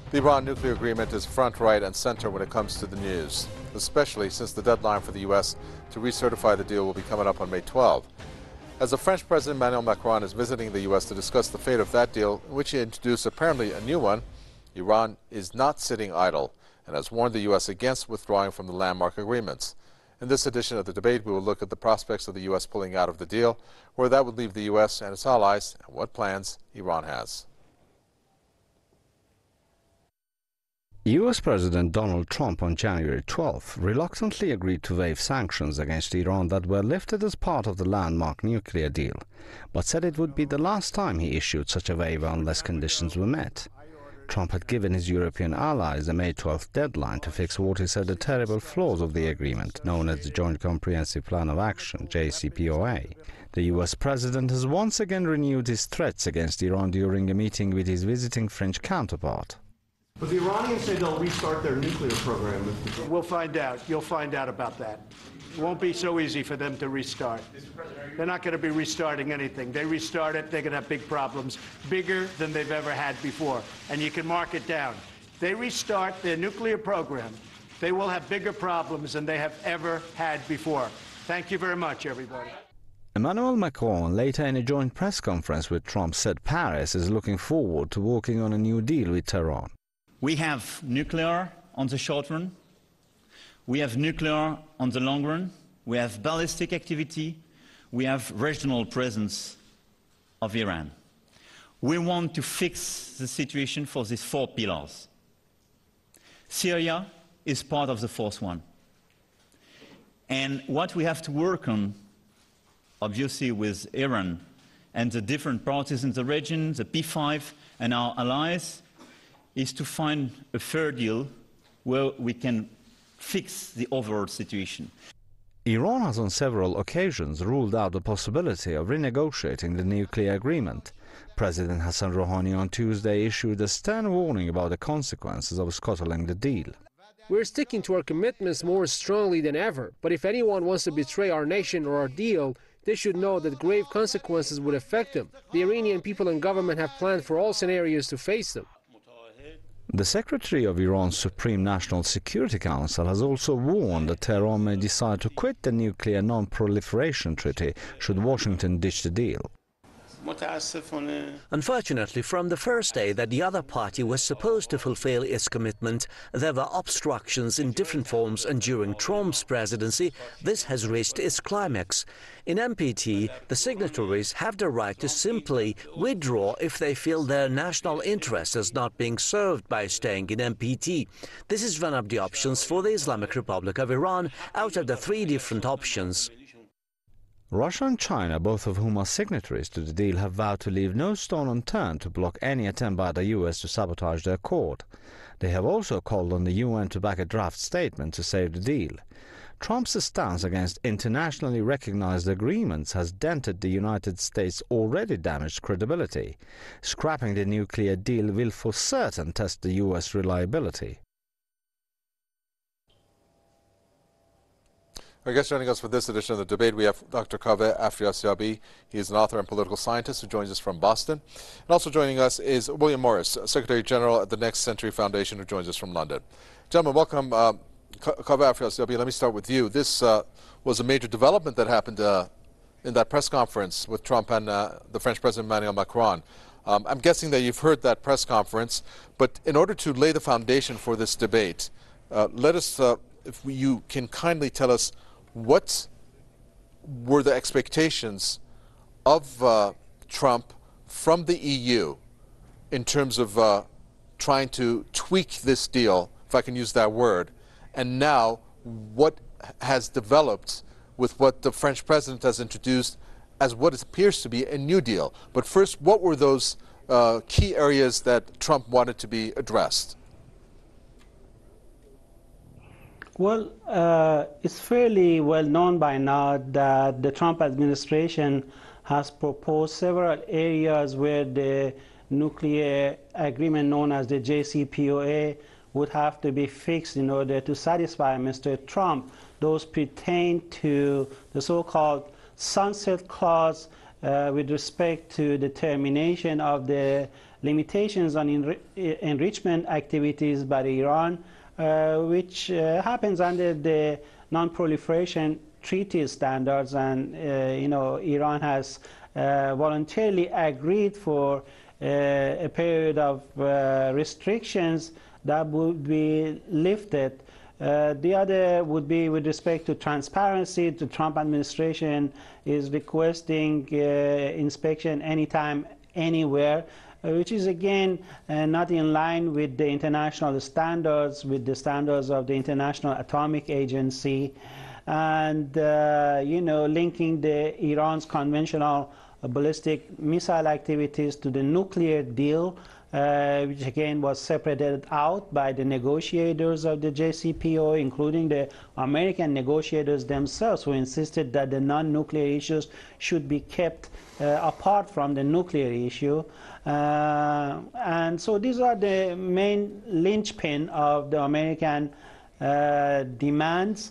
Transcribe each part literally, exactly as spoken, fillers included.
The Iran nuclear agreement is front, right, and center when it comes to the news, especially since the deadline for the U S to recertify the deal will be coming up on May twelfth. As the French President Emmanuel Macron is visiting the U S to discuss the fate of that deal, in which he introduced apparently a new one, Iran is not sitting idle and has warned the U S against withdrawing from the landmark agreements. In this edition of the debate, we will look at the prospects of the U S pulling out of the deal, where that would leave the U S and its allies, and what plans Iran has. U S President Donald Trump on January twelfth reluctantly agreed to waive sanctions against Iran that were lifted as part of the landmark nuclear deal, but said it would be the last time he issued such a waiver unless conditions were met. Trump had given his European allies a May twelfth deadline to fix what he said the terrible flaws of the agreement, known as the Joint Comprehensive Plan of Action, J C P O A. The U S president has once again renewed his threats against Iran during a meeting with his visiting French counterpart. But the Iranians say they'll restart their nuclear program. We'll find out. You'll find out about that. It won't be so easy for them to restart. They're not going to be restarting anything. They restart it, they're going to have big problems, bigger than they've ever had before. And you can mark it down. They restart their nuclear program, they will have bigger problems than they have ever had before. Thank you very much, everybody. Emmanuel Macron, later in a joint press conference with Trump, said Paris is looking forward to working on a new deal with Tehran. We have nuclear on the short run, we have nuclear on the long run, we have ballistic activity, we have regional presence of Iran. We want to fix the situation for these four pillars. Syria is part of the fourth one. And what we have to work on, obviously with Iran and the different parties in the region, the P five and our allies, is to find a fair deal where we can fix the overall situation. Iran has on several occasions ruled out the possibility of renegotiating the nuclear agreement. President Hassan Rouhani on Tuesday issued a stern warning about the consequences of scuttling the deal. We're sticking to our commitments more strongly than ever, but if anyone wants to betray our nation or our deal, they should know that grave consequences would affect them. The Iranian people and government have planned for all scenarios to face them. The Secretary of Iran's Supreme National Security Council has also warned that Tehran may decide to quit the Nuclear Non-Proliferation Treaty should Washington ditch the deal. Unfortunately, from the first day that the other party was supposed to fulfill its commitment, there were obstructions in different forms, and during Trump's presidency, this has reached its climax. In N P T, the signatories have the right to simply withdraw if they feel their national interest is not being served by staying in N P T. This is one of the options for the Islamic Republic of Iran out of the three different options. Russia and China, both of whom are signatories to the deal, have vowed to leave no stone unturned to block any attempt by the U S to sabotage the accord. They have also called on the U N to back a draft statement to save the deal. Trump's stance against internationally recognized agreements has dented the United States' already damaged credibility. Scrapping the nuclear deal will for certain test the U S reliability. Our guest joining us for this edition of the debate, we have Doctor Kaveh Afriyasiabi. He is an author and political scientist who joins us from Boston. And also joining us is William Morris, Secretary General at the Next Century Foundation, who joins us from London. Gentlemen, welcome. Uh, Kaveh Afriyasiabi, let me start with you. This uh, was a major development that happened uh, in that press conference with Trump and uh, the French President Emmanuel Macron. Um, I'm guessing that you've heard that press conference, but in order to lay the foundation for this debate, uh, let us, uh, if we, you can kindly tell us, what were the expectations of uh, Trump from the E U in terms of uh, trying to tweak this deal, if I can use that word, and now what has developed with what the French president has introduced as what appears to be a new deal? But first, what were those uh, key areas that Trump wanted to be addressed? Well, uh, it's fairly well known by now that the Trump administration has proposed several areas where the nuclear agreement known as the J C P O A would have to be fixed in order to satisfy Mister Trump. Those pertain to the so-called sunset clause uh, with respect to the termination of the limitations on enri enrichment activities by Iran, uh, which uh, happens under the non-proliferation treaty standards, and uh, you know, Iran has uh, voluntarily agreed for uh, a period of uh, restrictions that would be lifted. Uh, the other would be with respect to transparency. The Trump administration is requesting uh, inspection anytime, anywhere, uh, which is again uh, not in line with the international standards, with the standards of the International Atomic Agency, and uh, you know, linking the Iran's conventional ballistic missile activities to the nuclear deal, Uh, which again was separated out by the negotiators of the J C P O A, including the American negotiators themselves, who insisted that the non-nuclear issues should be kept uh, apart from the nuclear issue. Uh, and so these are the main linchpin of the American uh, demands.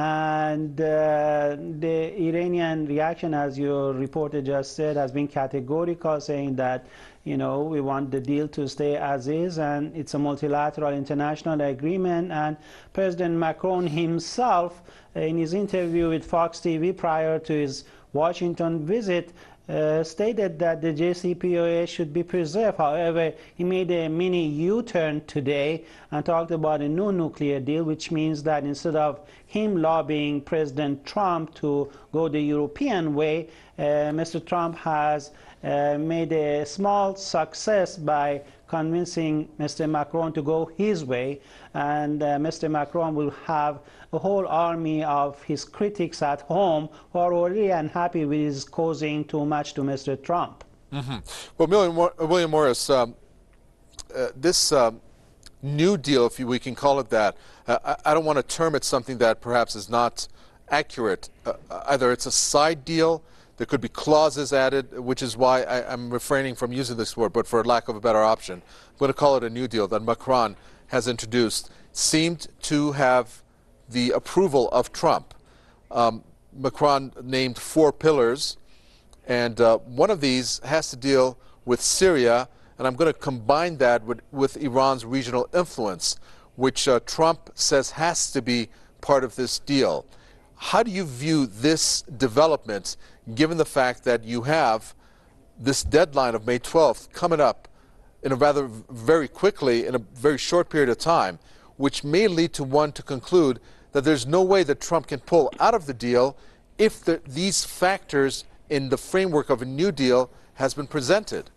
And uh, the Iranian reaction, as your reporter just said, has been categorical, saying that, you know, we want the deal to stay as is, and it's a multilateral international agreement. And President Macron himself, in his interview with Fox T V prior to his Washington visit, Uh, stated that the J C P O A should be preserved. However, he made a mini U-turn today and talked about a new nuclear deal, which means that instead of him lobbying President Trump to go the European way, uh, Mister Trump has uh, made a small success by convincing Mister Macron to go his way, and uh, Mister Macron will have a whole army of his critics at home who are already unhappy with his causing too much to Mister Trump. Mm-hmm. Well, William, William Morris, um, uh, this um, New Deal, if we can call it that, uh, I, I don't want to term it something that perhaps is not accurate. Uh, either it's a side deal, there could be clauses added, which is why I, I'm refraining from using this word, but for lack of a better option, I'm going to call it a New Deal that Macron has introduced, seemed to have the approval of Trump. Um, Macron named four pillars, and uh, one of these has to deal with Syria, and I'm going to combine that with, with Iran's regional influence, which uh, Trump says has to be part of this deal. How do you view this development, given the fact that you have this deadline of May twelfth coming up in a rather very quickly, in a very short period of time, which may lead to one to conclude that there's no way that Trump can pull out of the deal if the, these factors in the framework of a New Deal has been presented?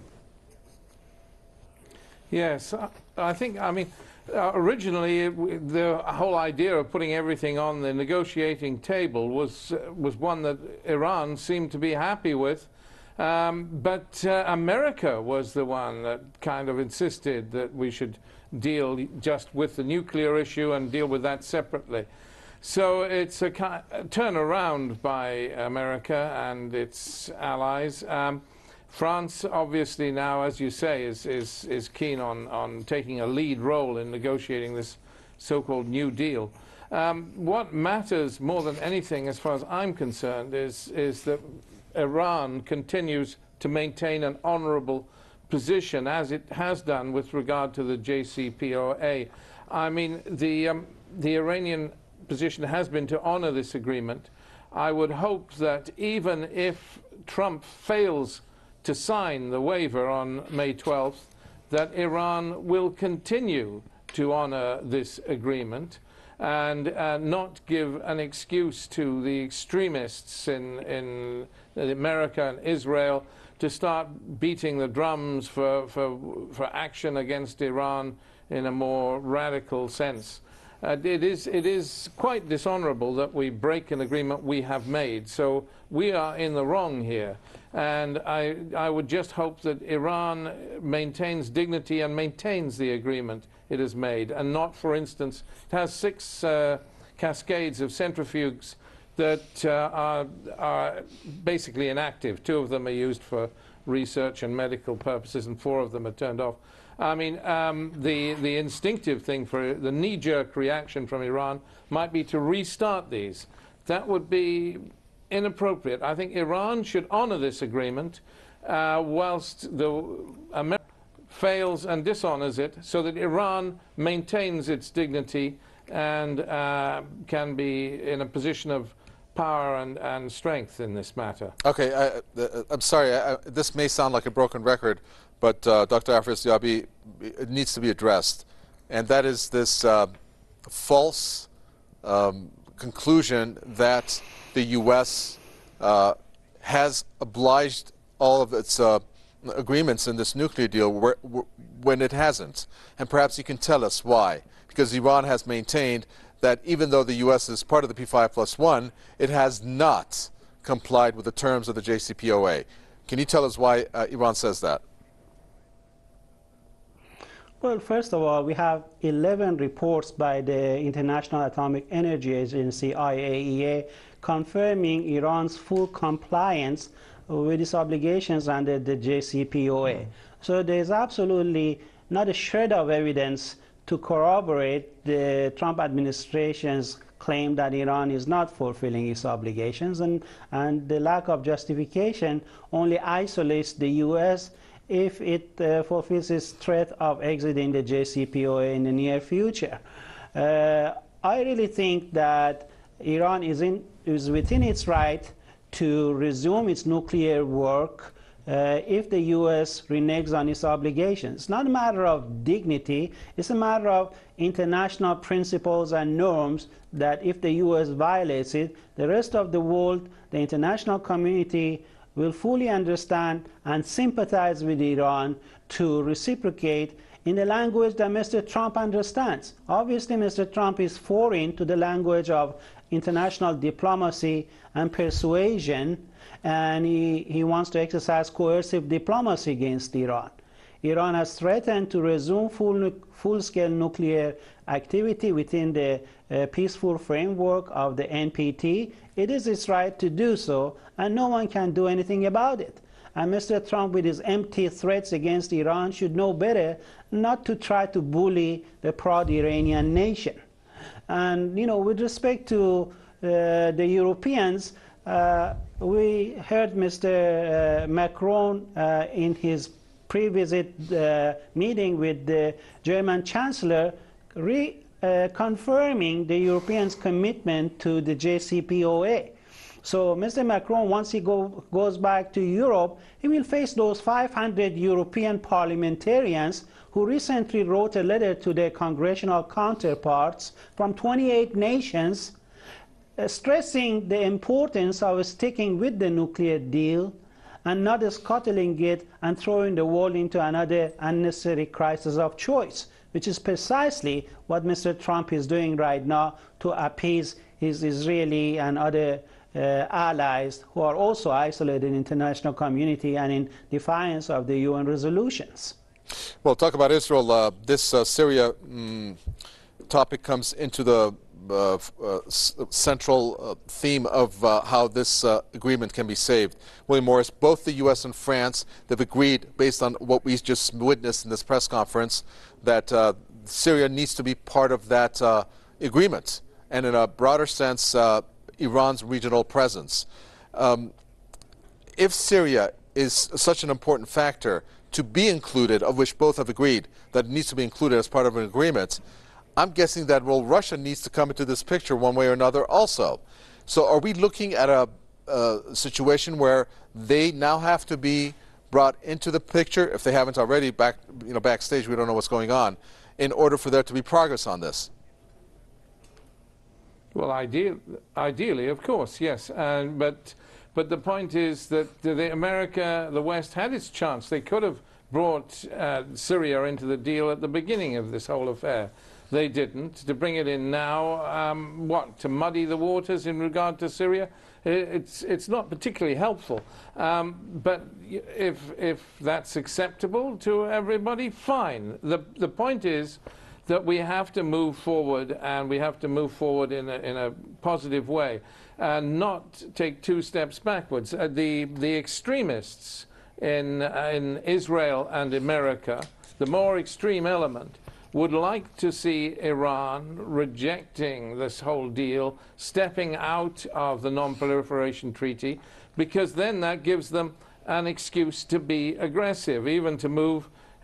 Yes, I think, I mean, uh, originally it, the whole idea of putting everything on the negotiating table was, uh, was one that Iran seemed to be happy with. Um, but uh, America was the one that kind of insisted that we should deal just with the nuclear issue and deal with that separately. So it's a, a turnaround by America and its allies. Um, France, obviously now, as you say, is, is, is keen on, on taking a lead role in negotiating this so-called New Deal. Um, what matters more than anything, as far as I'm concerned, is, is that Iran continues to maintain an honorable position, as it has done with regard to the J C P O A. I mean, the, um, the Iranian position has been to honor this agreement. I would hope that even if Trump fails to sign the waiver on May twelfth, that Iran will continue to honor this agreement and uh, not give an excuse to the extremists in, in America and Israel to start beating the drums for, for, for action against Iran in a more radical sense. Uh, it is, it is quite dishonorable that we break an agreement we have made. So we are in the wrong here. And I, I would just hope that Iran maintains dignity and maintains the agreement it has made, and not, for instance, it has six uh, cascades of centrifuges that uh, are, are basically inactive. Two of them are used for research and medical purposes, and four of them are turned off. I mean, um, the, the instinctive thing, for the knee-jerk reaction from Iran might be to restart these. That would be inappropriate. I think Iran should honor this agreement, uh, whilst the Amer fails and dishonors it so that Iran maintains its dignity and uh, can be in a position of power and, and strength in this matter. Okay, I, uh, I'm sorry, I, I, this may sound like a broken record, but uh, Doctor Afrasiabi, it needs to be addressed. And that is this uh, false um, conclusion that the U S uh, has obliged all of its uh, agreements in this nuclear deal where, when it hasn't. And perhaps you can tell us why. Because Iran has maintained that even though the U S is part of the P five plus one, it has not complied with the terms of the J C P O A. Can you tell us why uh, Iran says that? Well, first of all, we have eleven reports by the International Atomic Energy Agency, I A E A, confirming Iran's full compliance with its obligations under the J C P O A. So there's absolutely not a shred of evidence to corroborate the Trump administration's claim that Iran is not fulfilling its obligations, and, and the lack of justification only isolates the U S if it uh, fulfills its threat of exiting the J C P O A in the near future. Uh, I really think that Iran is, in, is within its right to resume its nuclear work Uh, if the U S reneges on its obligations. It's not a matter of dignity, it's a matter of international principles and norms that if the U S violates it, the rest of the world, the international community, will fully understand and sympathize with Iran to reciprocate in the language that Mister Trump understands. Obviously, Mister Trump is foreign to the language of international diplomacy and persuasion, and he, he wants to exercise coercive diplomacy against Iran. Iran has threatened to resume full, full-scale nuclear activity within the uh, peaceful framework of the N P T. It is its right to do so, and no one can do anything about it. And Mister Trump, with his empty threats against Iran, should know better not to try to bully the proud-Iranian nation. And, you know, with respect to uh, the Europeans, uh, we heard Mister Uh, Macron uh, in his pre-visit uh, meeting with the German Chancellor re uh, confirming the Europeans' commitment to the J C P O A. So Mister Macron, once he go, goes back to Europe, he will face those five hundred European parliamentarians who recently wrote a letter to their congressional counterparts from twenty-eight nations, uh, stressing the importance of sticking with the nuclear deal and not scuttling it and throwing the world into another unnecessary crisis of choice, which is precisely what Mister Trump is doing right now to appease his Israeli and other uh, allies who are also isolated in the international community and in defiance of the U N resolutions. Well, talk about Israel. Uh, this uh, Syria mm, topic comes into the uh, uh, central uh, theme of uh, how this uh, agreement can be saved. William Morris, both the U S and France, they've agreed, based on what we just witnessed in this press conference, that uh, Syria needs to be part of that uh, agreement, and in a broader sense, uh, Iran's regional presence. Um, if Syria is such an important factor to be included, of which both have agreed that it needs to be included as part of an agreement, I'm guessing that, well, Russia needs to come into this picture one way or another also. So are we looking at a, a situation where they now have to be brought into the picture, if they haven't already, back, you know, backstage, we don't know what's going on, in order for there to be progress on this? Well, ideal, ideally, of course, yes. Uh, but, but the point is that the America, the West, had its chance. They could have brought uh, Syria into the deal at the beginning of this whole affair. They didn't. To bring it in now, um, what, to muddy the waters in regard to Syria? It's, it's not particularly helpful. Um, but if, if that's acceptable to everybody, fine. The, the point is that we have to move forward, and we have to move forward in a, in a positive way, and not take two steps backwards. Uh, the, the extremists in, uh, in Israel and America, the more extreme element, would like to see Iran rejecting this whole deal, stepping out of the Non-Proliferation Treaty, because then that gives them an excuse to be aggressive, even to move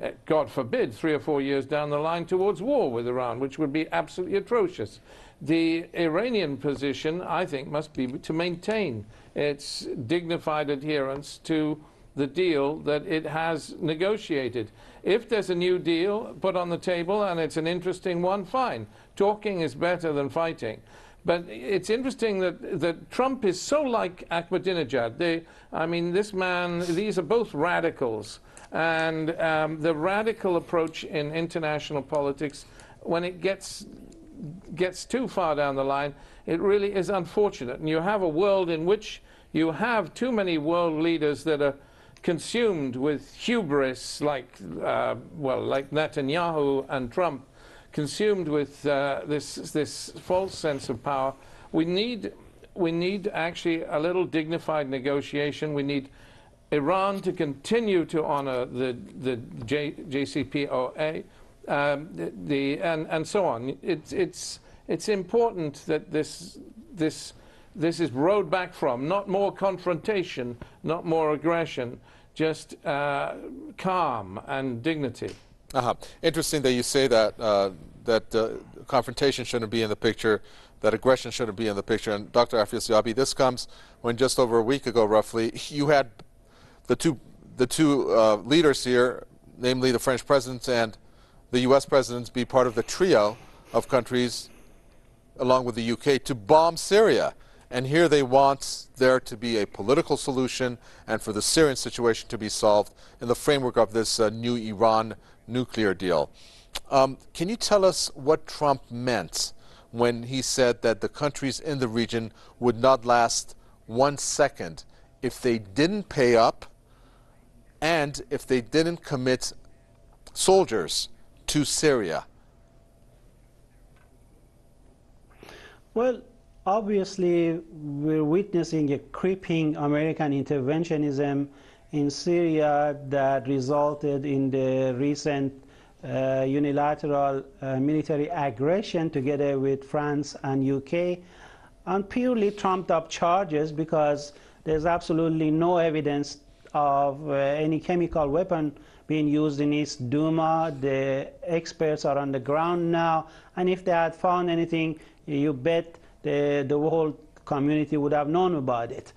uh, God forbid, three or four years down the line towards war with Iran, which would be absolutely atrocious. The Iranian position, I think, must be to maintain its dignified adherence to the deal that it has negotiated. If there's a new deal put on the table and it's an interesting one, fine. Talking is better than fighting. But it's interesting that, that Trump is so like Ahmadinejad. They, I mean, this man, these are both radicals. And um, the radical approach in international politics, when it gets, gets too far down the line, it really is unfortunate. And you have a world in which you have too many world leaders that are consumed with hubris, like, uh, well, like Netanyahu and Trump, consumed with uh, this this false sense of power. We need we need actually a little dignified negotiation. We need Iran to continue to honor the the J, JCPOA, um, the, the and and so on. It's it's it's important that this this. This is rowed back from, not more confrontation, not more aggression, just uh, calm and dignity. Uh-huh. Interesting that you say that, uh, that uh, confrontation shouldn't be in the picture, that aggression shouldn't be in the picture. And Doctor Afrasiabi, this comes when just over a week ago, roughly, you had the two, the two uh, leaders here, namely the French president and the U S presidents, be part of the trio of countries, along with the U K, to bomb Syria. And here they want there to be a political solution and for the Syrian situation to be solved in the framework of this uh, new Iran nuclear deal. Um, can you tell us what Trump meant when he said that the countries in the region would not last one second if they didn't pay up and if they didn't commit soldiers to Syria? Well, obviously, we're witnessing a creeping American interventionism in Syria that resulted in the recent uh, unilateral uh, military aggression together with France and U K on purely trumped-up charges, because there's absolutely no evidence of uh, any chemical weapon being used in East Duma. The experts are on the ground now, and if they had found anything, you bet The, the whole community would have known about it.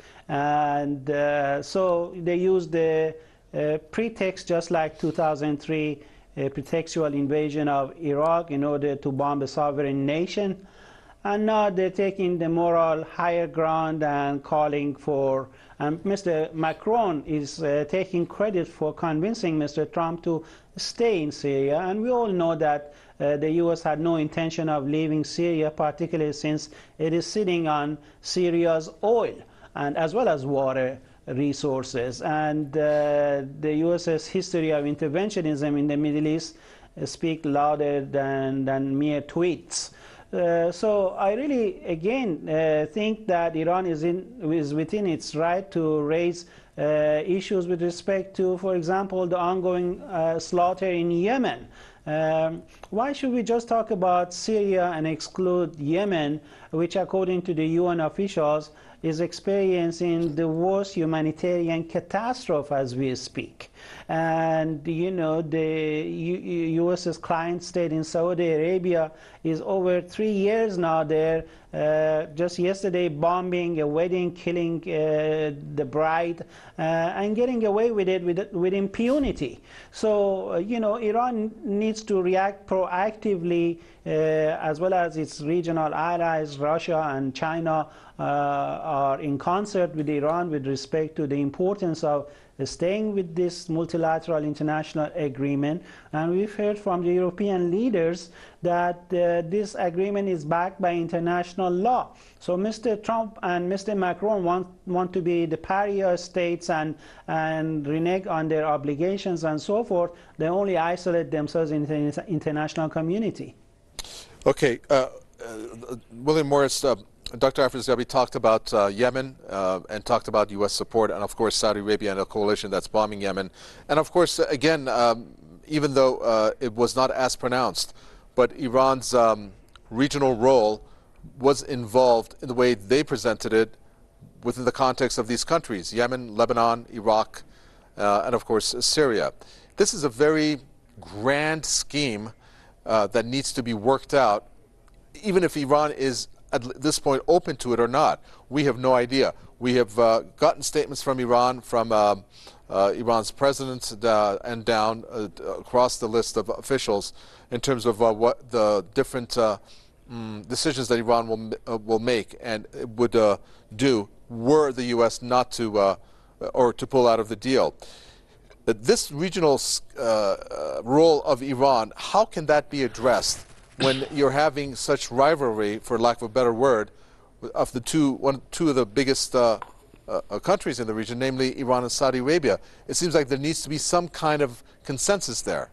And uh, so they used the uh, pretext, just like two thousand three uh, pretextual invasion of Iraq, in order to bomb a sovereign nation. And now they're taking the moral higher ground and calling for, and Mister Macron is uh, taking credit for convincing Mister Trump to stay in Syria. And we all know that Uh, the U S had no intention of leaving Syria, particularly since it is sitting on Syria's oil and as well as water resources. And uh, the U S's history of interventionism in the Middle East uh, speak louder than, than mere tweets. Uh, so I really, again, uh, think that Iran is, in, is within its right to raise uh, issues with respect to, for example, the ongoing uh, slaughter in Yemen. Um, why should we just talk about Syria and exclude Yemen, which, according to the U N officials, is experiencing the worst humanitarian catastrophe as we speak? And, you know, the U S's client state in Saudi Arabia is over three years now there, uh, just yesterday bombing a wedding, killing uh, the bride, uh, and getting away with it with, with impunity. So, uh, you know, Iran needs to react proactively, uh, as well as its regional allies, Russia and China, uh, are in concert with Iran with respect to the importance of staying with this multilateral international agreement. And we've heard from the European leaders that uh, this agreement is backed by international law. So Mister Trump and Mister Macron want, want to be the pariah states and, and renege on their obligations and so forth. They only isolate themselves in the international community. Okay, uh, uh, William Morris, uh, Doctor Afrasiabi talked about uh, Yemen uh, and talked about U S support, and of course Saudi Arabia and a coalition that's bombing Yemen. And of course, again, um, even though uh, it was not as pronounced, but Iran's um, regional role was involved in the way they presented it within the context of these countries, Yemen, Lebanon, Iraq, uh, and of course Syria. This is a very grand scheme uh, that needs to be worked out, even if Iran is at this point open to it or not. We have no idea. We have uh, gotten statements from Iran, from uh, uh, Iran's president uh, and down uh, across the list of officials in terms of uh, what the different uh, mm, decisions that Iran will uh, will make and would uh, do were the U S not to uh, or to pull out of the deal. That this regional uh, uh, role of Iran, how can that be addressed when you're having such rivalry, for lack of a better word, of the two, one, two of the biggest uh, uh, countries in the region, namely Iran and Saudi Arabia? It seems like there needs to be some kind of consensus there.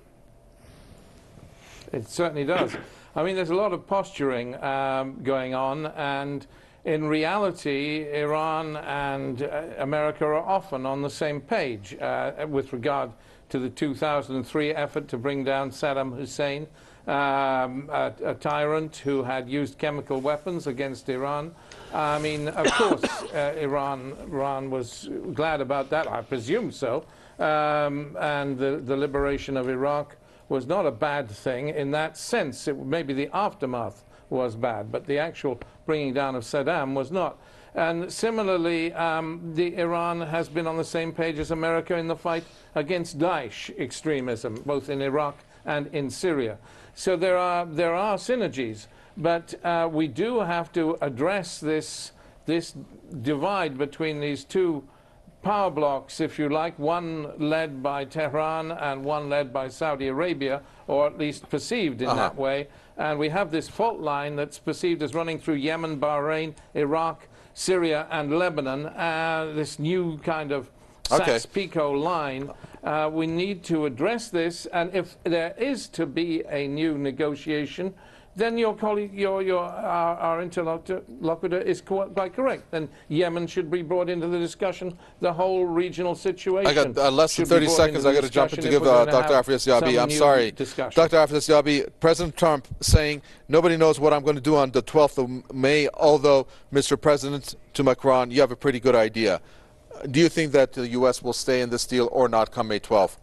It certainly does. I mean, there's a lot of posturing um, going on, and in reality, Iran and uh, America are often on the same page uh, with regard to the two thousand three effort to bring down Saddam Hussein, um, a, a tyrant who had used chemical weapons against Iran. I mean, of course, uh, Iran, Iran was glad about that, I presume so, um, and the, the liberation of Iraq was not a bad thing in that sense. It, maybe the aftermath was bad, but the actual bringing down of Saddam was not. And similarly, um, the Iran has been on the same page as America in the fight against Daesh extremism, both in Iraq and in Syria. So there are, there are synergies, but uh, we do have to address this, this divide between these two power blocks, if you like, one led by Tehran and one led by Saudi Arabia, or at least perceived in uh-huh. that way. And we have this fault line that's perceived as running through Yemen, Bahrain, Iraq, Syria, and Lebanon, uh, this new kind of okay. Sykes-Picot line. Uh, we need to address this, and if there is to be a new negotiation, then your colleague, your, your, our, our interlocutor is quite correct. Then Yemen should be brought into the discussion, the whole regional situation. I got uh, less than thirty seconds. I got to jump in to give uh, Doctor Afriyas Yabi. I'm sorry. Doctor Afriyas Yabi, President Trump saying, nobody knows what I'm going to do on the twelfth of May, although, Mister President, to Macron, you have a pretty good idea. Do you think that the U S will stay in this deal or not come May twelfth?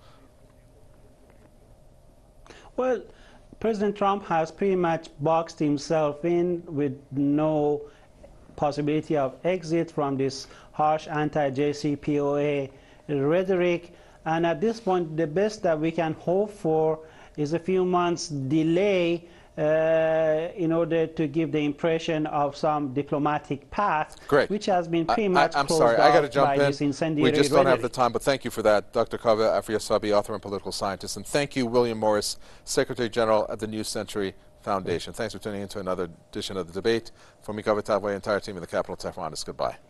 Well, President Trump has pretty much boxed himself in with no possibility of exit from this harsh anti-J C P O A rhetoric. And at this point, the best that we can hope for is a few months delay uh, in order to give the impression of some diplomatic path, Great. which has been pretty I, much I, I'm closed sorry, I got to off jump by in. this incendiary We just don't rhetoric. have the time, but thank you for that, Doctor Kaveh Afriyas Yabi, author and political scientist, and thank you, William Morris, Secretary General at the New Century Foundation. Thanks for tuning in to another edition of The Debate. From me, Kaveh Tavway, entire team in the capital, Tehran, goodbye.